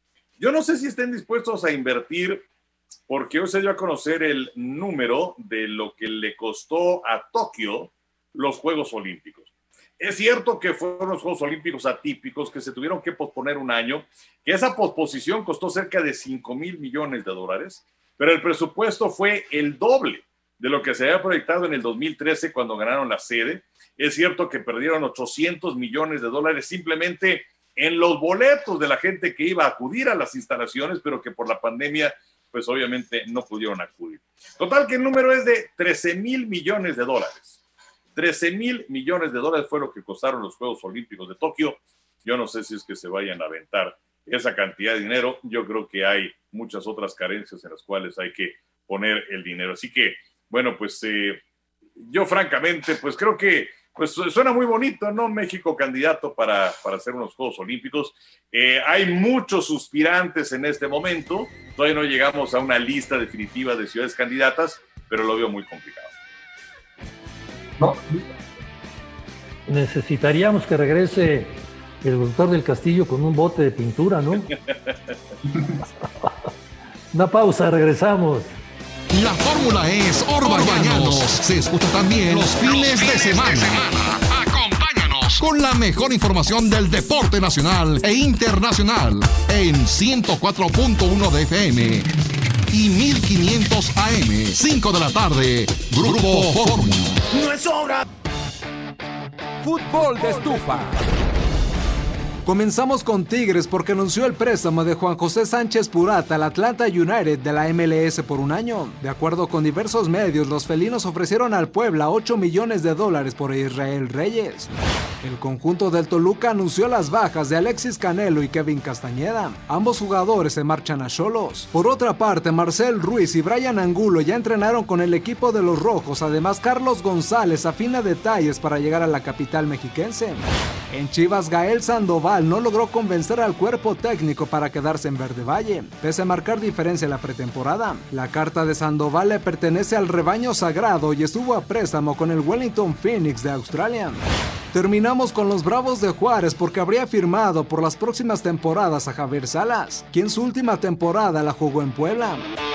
Speaker 6: Yo no sé si estén dispuestos a invertir, porque hoy se dio a conocer el número de lo que le costó a Tokio los Juegos Olímpicos. Es cierto que fueron los Juegos Olímpicos atípicos, que se tuvieron que posponer un año, que esa posposición costó cerca de cinco mil millones de dólares, pero el presupuesto fue el doble de lo que se había proyectado en el dos mil trece cuando ganaron la sede. Es cierto que perdieron ochocientos millones de dólares simplemente en los boletos de la gente que iba a acudir a las instalaciones, pero que por la pandemia, pues obviamente no pudieron acudir. Total que el número es de trece mil millones de dólares. trece mil millones de dólares fue lo que costaron los Juegos Olímpicos de Tokio. Yo no sé si es que se vayan a aventar esa cantidad de dinero. Yo creo que hay muchas otras carencias en las cuales hay que poner el dinero. Así que, bueno, pues eh, yo francamente, pues creo que pues suena muy bonito, ¿no? México candidato para, para hacer unos Juegos Olímpicos. Eh, hay muchos suspirantes en este momento. Todavía no llegamos a una lista definitiva de ciudades candidatas, pero lo veo muy complicado.
Speaker 5: No. Necesitaríamos que regrese el doctor del Castillo con un bote de pintura, ¿no? Una pausa, regresamos.
Speaker 2: La fórmula es Orbañanos. Se escucha también los fines de semana. Acompáñanos con la mejor información del deporte nacional e internacional en ciento cuatro punto uno de F M y mil quinientos A M, cinco de la tarde, Grupo Fórmula.
Speaker 4: No es hora.
Speaker 14: Fútbol de estufa.
Speaker 8: Comenzamos con Tigres porque anunció el préstamo de Juan José Sánchez Purata al Atlanta United de la M L S por un año. De acuerdo con diversos medios, los felinos ofrecieron al Puebla ocho millones de dólares por Israel Reyes. El conjunto del Toluca anunció las bajas de Alexis Canelo y Kevin Castañeda. Ambos jugadores se marchan a Xolos. Por otra parte, Marcel Ruiz y Brian Angulo ya entrenaron con el equipo de los Rojos. Además, Carlos González afina detalles para llegar a la capital mexiquense. En Chivas, Gael Sandoval no logró convencer al cuerpo técnico para quedarse en Verde Valle, pese a marcar diferencia en la pretemporada. La carta de Sandoval le pertenece al rebaño sagrado y estuvo a préstamo con el Wellington Phoenix de Australia. Terminamos con los Bravos de Juárez porque habría firmado por las próximas temporadas a Javier Salas, quien su última temporada la jugó en Puebla.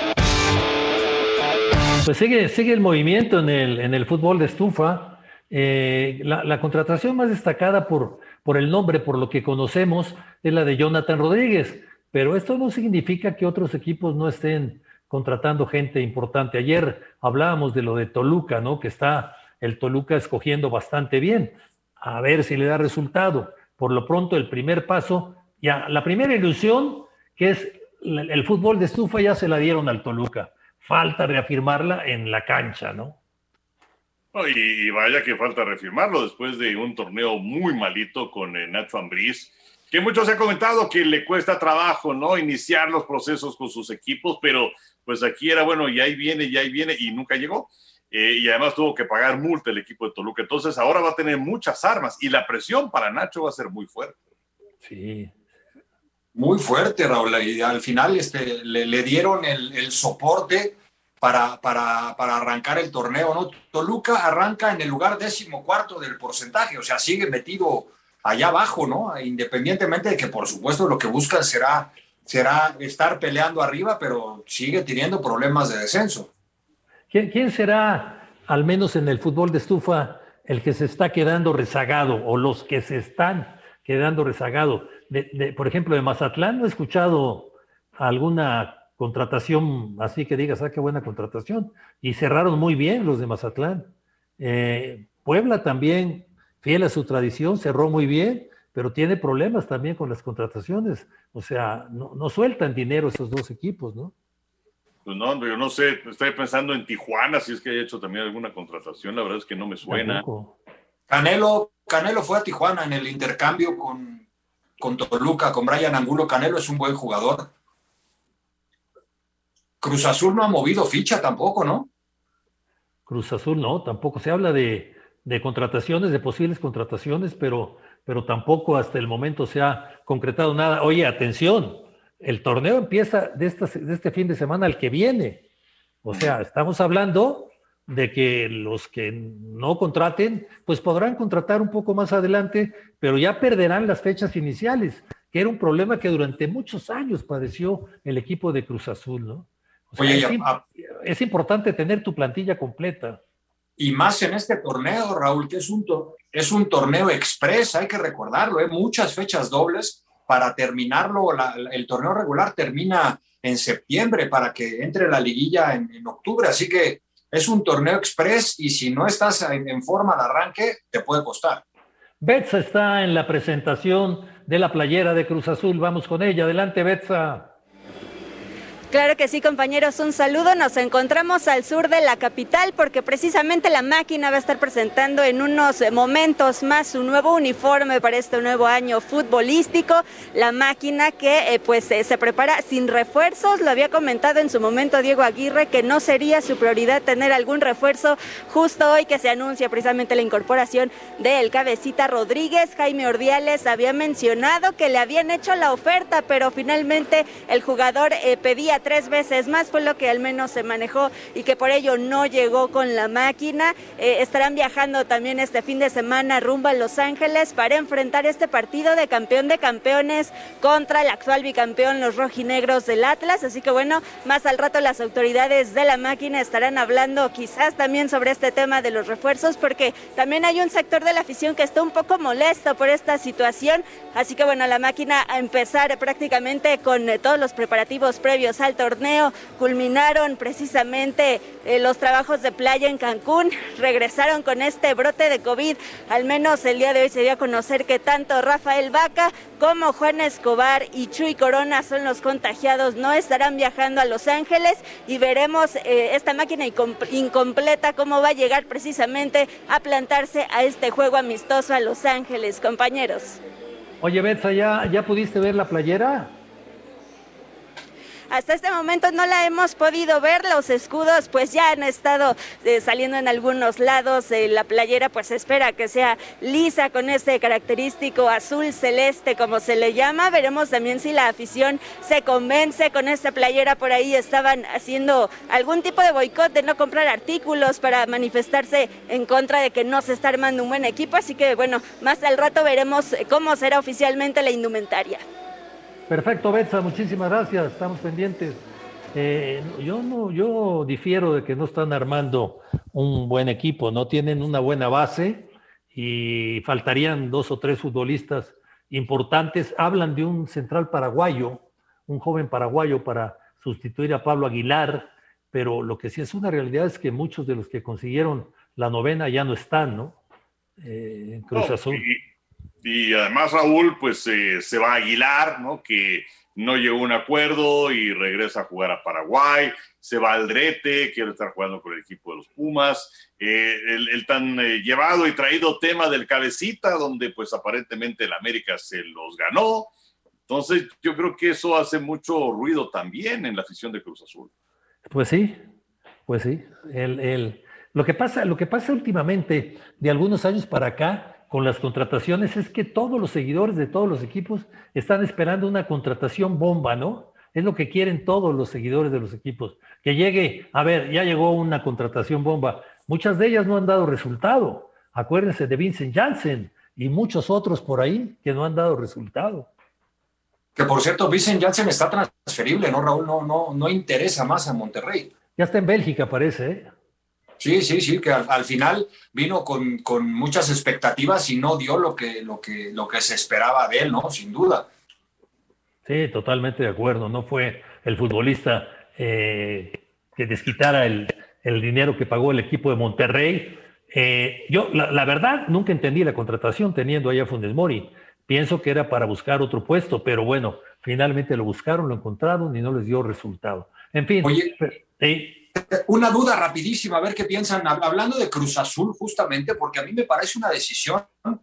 Speaker 5: Pues sigue, sigue el movimiento en el, en el fútbol de estufa. Eh, la, la contratación más destacada por, por el nombre, por lo que conocemos, es la de Jonathan Rodríguez, pero esto no significa que otros equipos no estén contratando gente importante. Ayer hablábamos de lo de Toluca, ¿no? Que está el Toluca escogiendo bastante bien, a ver si le da resultado. Por lo pronto, el primer paso, ya la primera ilusión, que es el, el fútbol de estufa, ya se la dieron al Toluca. Falta reafirmarla en la cancha, ¿no?
Speaker 6: Y vaya que falta reafirmarlo después de un torneo muy malito con eh, Nacho Ambriz, que muchos se ha comentado que le cuesta trabajo, ¿no? Iniciar los procesos con sus equipos, pero pues aquí era bueno, y ahí viene, y ahí viene, y nunca llegó. Eh, y además tuvo que pagar multa el equipo de Toluca. Entonces ahora va a tener muchas armas, y la presión para Nacho va a ser muy fuerte.
Speaker 5: Sí.
Speaker 7: Muy fuerte, Raúl. Y al final este, le, le dieron el, el soporte Para, para, para arrancar el torneo, ¿no? Toluca arranca en el lugar décimo cuarto del porcentaje, o sea, sigue metido allá abajo, ¿no? Independientemente de que, por supuesto, lo que buscan será, será estar peleando arriba, pero sigue teniendo problemas de descenso.
Speaker 5: ¿Quién, quién será, al menos en el fútbol de estufa, el que se está quedando rezagado, o los que se están quedando rezagados? De, de, por ejemplo, de Mazatlán no he escuchado alguna contratación, así que digas, ah, qué buena contratación. Y cerraron muy bien los de Mazatlán. Eh, Puebla también, fiel a su tradición, cerró muy bien, pero tiene problemas también con las contrataciones. O sea, no, no sueltan dinero esos dos equipos, ¿no?
Speaker 6: Pues no, yo no sé, estoy pensando en Tijuana, si es que haya hecho también alguna contratación, la verdad es que no me suena.
Speaker 7: Canelo, Canelo fue a Tijuana en el intercambio con, con Toluca, con Brian Angulo. Canelo es un buen jugador. Cruz Azul no ha movido ficha tampoco, ¿no?
Speaker 5: Cruz Azul no, tampoco. Se habla de, de contrataciones, de posibles contrataciones, pero, pero tampoco hasta el momento se ha concretado nada. Oye, atención, el torneo empieza de, esta, de este fin de semana al que viene. O sea, estamos hablando de que los que no contraten, pues podrán contratar un poco más adelante, pero ya perderán las fechas iniciales, que era un problema que durante muchos años padeció el equipo de Cruz Azul, ¿no? O sea, Oye, es, ya, es importante tener tu plantilla completa.
Speaker 7: Y más en este torneo, Raúl, que es un, to- es un torneo express, hay que recordarlo, ¿eh? Muchas fechas dobles para terminarlo. La, el torneo regular termina en septiembre para que entre la liguilla en, en octubre, así que es un torneo express y si no estás en, en forma de arranque, te puede costar.
Speaker 5: Betsa está en la presentación de la playera de Cruz Azul. Vamos con ella. Adelante, Betsa.
Speaker 14: Claro que sí, compañeros, un saludo. Nos encontramos al sur de la capital porque precisamente la máquina va a estar presentando en unos momentos más su nuevo uniforme para este nuevo año futbolístico. La máquina que eh, pues eh, se prepara sin refuerzos. Lo había comentado en su momento Diego Aguirre que no sería su prioridad tener algún refuerzo. Justo hoy que se anuncia precisamente la incorporación del Cabecita Rodríguez, Jaime Ordiales había mencionado que le habían hecho la oferta, pero finalmente el jugador eh, pedía tres veces más, fue lo que al menos se manejó y que por ello no llegó con la máquina. Eh, estarán viajando también este fin de semana rumbo a Los Ángeles para enfrentar este partido de campeón de campeones contra el actual bicampeón, los rojinegros del Atlas. Así que bueno, más al rato las autoridades de la máquina estarán hablando quizás también sobre este tema de los refuerzos, porque también hay un sector de la afición que está un poco molesto por esta situación. Así que bueno, la máquina a empezar prácticamente con eh, todos los preparativos previos a al torneo, culminaron precisamente eh, los trabajos de playa en Cancún, regresaron con este brote de COVID, al menos el día de hoy se dio a conocer que tanto Rafael Vaca como Juan Escobar y Chuy Corona son los contagiados, no estarán viajando a Los Ángeles y veremos eh, esta máquina incompleta cómo va a llegar precisamente a plantarse a este juego amistoso a Los Ángeles, compañeros.
Speaker 5: Oye, Betsa, ¿ya, ¿ya pudiste ver la playera?
Speaker 14: Hasta este momento no la hemos podido ver, los escudos pues ya han estado eh, saliendo en algunos lados, eh, la playera pues se espera que sea lisa con este característico azul celeste como se le llama, veremos también si la afición se convence con esta playera, por ahí estaban haciendo algún tipo de boicot de no comprar artículos para manifestarse en contra de que no se está armando un buen equipo, así que bueno, más al rato veremos cómo será oficialmente la indumentaria.
Speaker 5: Perfecto, Betsa, muchísimas gracias, estamos pendientes. Eh, yo no, yo difiero de que no están armando un buen equipo, no tienen una buena base y faltarían dos o tres futbolistas importantes. Hablan de un central paraguayo, un joven paraguayo para sustituir a Pablo Aguilar, pero lo que sí es una realidad es que muchos de los que consiguieron la novena ya no están, ¿no? Eh, en Cruz
Speaker 6: no,
Speaker 5: Azul.
Speaker 6: Y... Y además, Raúl, pues eh, se va a Aguilar, ¿no? Que no llegó a un acuerdo y regresa a jugar a Paraguay. Se va Aldrete, quiere estar jugando con el equipo de los Pumas. Eh, el, el tan eh, llevado y traído tema del Cabecita, donde pues aparentemente el América se los ganó. Entonces, yo creo que eso hace mucho ruido también en la afición de Cruz Azul.
Speaker 5: Pues sí, pues sí. El, el, lo que pasa, lo que pasa últimamente, de algunos años para acá, con las contrataciones, es que todos los seguidores de todos los equipos están esperando una contratación bomba, ¿no? Es lo que quieren todos los seguidores de los equipos. Que llegue, a ver, ya llegó una contratación bomba. Muchas de ellas no han dado resultado. Acuérdense de Vincent Janssen y muchos otros por ahí que no han dado resultado.
Speaker 7: Que por cierto, Vincent Janssen está transferible, ¿no, Raúl? No, no, no interesa más a Monterrey.
Speaker 5: Ya está en Bélgica, parece, ¿eh?
Speaker 7: Sí, sí, sí, que al, al final vino con, con muchas expectativas y no dio lo que, lo, que, lo que se esperaba de él, ¿no? Sin duda.
Speaker 5: Sí, totalmente de acuerdo. No fue el futbolista eh, que desquitara el, el dinero que pagó el equipo de Monterrey. Eh, yo, la, la verdad, nunca entendí la contratación teniendo allá a Funes Mori. Pienso que era para buscar otro puesto, pero bueno, finalmente lo buscaron, lo encontraron y no les dio resultado. En fin.
Speaker 7: Oye,
Speaker 5: eh,
Speaker 7: una duda rapidísima, a ver qué piensan, hablando de Cruz Azul justamente, porque a mí me parece una decisión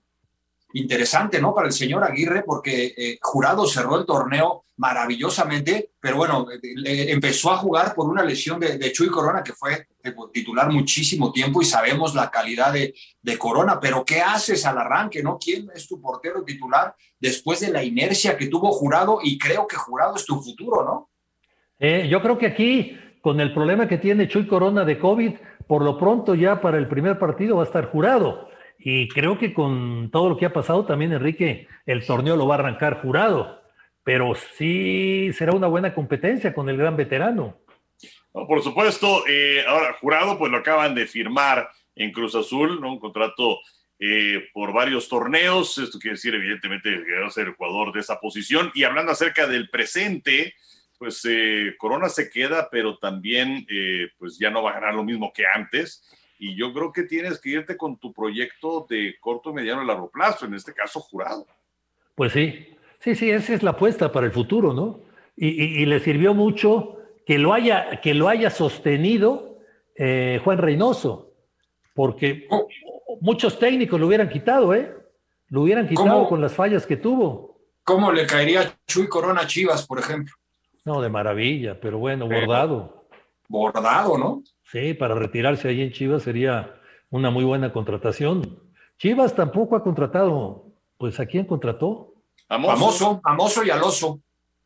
Speaker 7: interesante, ¿no? Para el señor Aguirre, porque eh, Jurado cerró el torneo maravillosamente, pero bueno, eh, empezó a jugar por una lesión de, de Chuy Corona, que fue titular muchísimo tiempo y sabemos la calidad de, de Corona, pero ¿qué haces al arranque, no? ¿Quién es tu portero titular después de la inercia que tuvo Jurado? Y creo que Jurado es tu futuro, ¿no?
Speaker 5: Eh, yo creo que aquí, con el problema que tiene Chuy Corona de COVID, por lo pronto ya para el primer partido va a estar Jurado. Y creo que con todo lo que ha pasado también, Enrique, el torneo lo va a arrancar Jurado. Pero sí será una buena competencia con el gran veterano.
Speaker 6: No, por supuesto. Eh, ahora, Jurado, pues lo acaban de firmar en Cruz Azul, ¿no? Un contrato eh, por varios torneos. Esto quiere decir, evidentemente, que va a ser el jugador de esa posición. Y hablando acerca del presente, pues eh, Corona se queda, pero también eh, pues ya no va a ganar lo mismo que antes. Y yo creo que tienes que irte con tu proyecto de corto, mediano y largo plazo, en este caso Jurado.
Speaker 5: Pues sí, sí, sí, esa es la apuesta para el futuro, ¿no? Y, y, y le sirvió mucho que lo haya, que lo haya sostenido eh, Juan Reynoso, porque oh. muchos técnicos lo hubieran quitado, ¿eh? Lo hubieran quitado ¿Cómo? Con las fallas que tuvo.
Speaker 7: ¿Cómo le caería Chuy Corona a Chivas, por ejemplo?
Speaker 5: No, de maravilla, pero bueno, bordado.
Speaker 7: Bordado, ¿no?
Speaker 5: Sí, para retirarse ahí en Chivas sería una muy buena contratación. Chivas tampoco ha contratado, pues ¿a quién contrató?
Speaker 7: A Mozo, a Mozo y al Oso.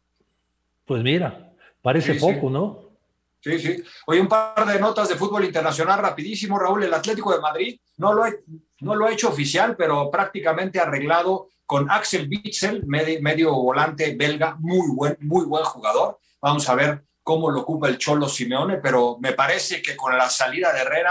Speaker 5: Pues mira, parece sí, poco,
Speaker 7: sí.
Speaker 5: ¿no?
Speaker 7: Sí, sí. Oye, un par de notas de fútbol internacional rapidísimo, Raúl. El Atlético de Madrid no lo, he, no lo ha hecho oficial, pero prácticamente arreglado con Axel Witsel, medio, medio volante belga, muy buen, muy buen jugador. Vamos a ver cómo lo ocupa el Cholo Simeone, pero me parece que con la salida de Herrera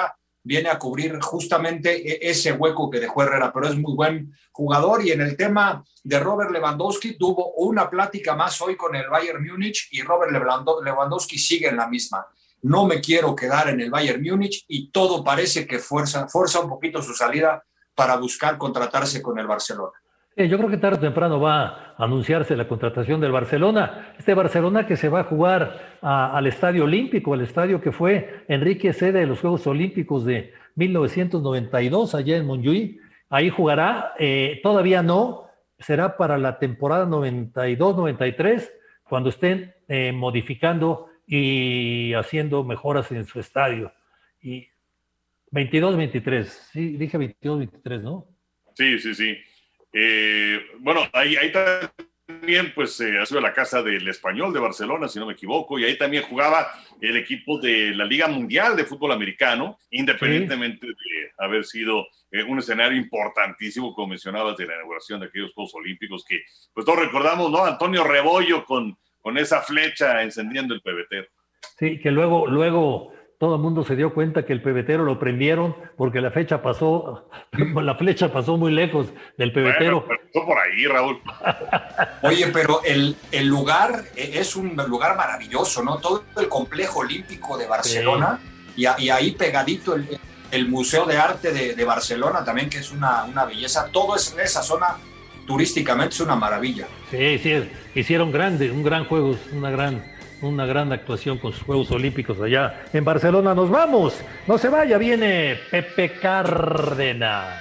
Speaker 7: viene a cubrir justamente ese hueco que dejó Herrera, pero es muy buen jugador. Y en el tema de Robert Lewandowski, tuvo una plática más hoy con el Bayern Múnich y Robert Lewandowski sigue en la misma. No me quiero quedar en el Bayern Múnich y todo parece que fuerza, fuerza un poquito su salida para buscar contratarse con el Barcelona.
Speaker 5: Eh, yo creo que tarde o temprano va a anunciarse la contratación del Barcelona. Este Barcelona que se va a jugar a, al Estadio Olímpico, el estadio que fue Enrique sede de los Juegos Olímpicos de mil novecientos noventa y dos, allá en Montjuïc. Ahí jugará, eh, todavía no, será para la temporada noventa y dos noventa y tres, cuando estén eh, modificando y haciendo mejoras en su estadio. Y veintidós veintitrés, sí, dije veintidós veintitrés, ¿no?
Speaker 6: Sí, sí, sí. Eh, bueno, ahí, ahí también pues eh, ha sido la casa del Español de Barcelona, si no me equivoco, y ahí también jugaba el equipo de la Liga Mundial de Fútbol Americano, independientemente sí. de haber sido eh, un escenario importantísimo, como mencionabas, de la inauguración de aquellos Juegos Olímpicos, que pues todos recordamos, ¿no? Antonio Rebollo con, con esa flecha encendiendo el pebetero. Sí, que luego, luego todo el mundo se dio cuenta que el pebetero lo prendieron porque la fecha pasó, la flecha pasó muy lejos del pebetero. Bueno, pero por ahí, Raúl.
Speaker 7: Oye, pero el, el lugar es un lugar maravilloso, ¿no? Todo el complejo olímpico de Barcelona, sí. y, a, y ahí pegadito el, el Museo de Arte de, de Barcelona también, que es una, una belleza. Todo es, esa zona turísticamente es una maravilla.
Speaker 5: Sí, sí, hicieron grande, un gran juego, una gran... una gran actuación con sus Juegos Olímpicos allá en Barcelona. Nos vamos, no se vaya, viene Pepe Cárdenas.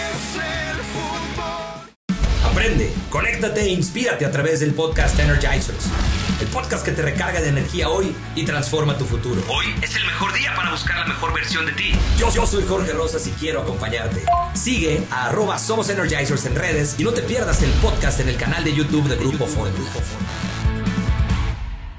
Speaker 15: Aprende, conéctate e inspírate a través del podcast Energizers, el podcast que te recarga de energía hoy y transforma tu futuro. Hoy es el mejor día para buscar la mejor versión de ti. Yo, yo soy Jorge Rosas y quiero acompañarte. Sigue a arroba Somos Energizers en redes y no te pierdas el podcast en el canal de YouTube de Grupo Fórmula.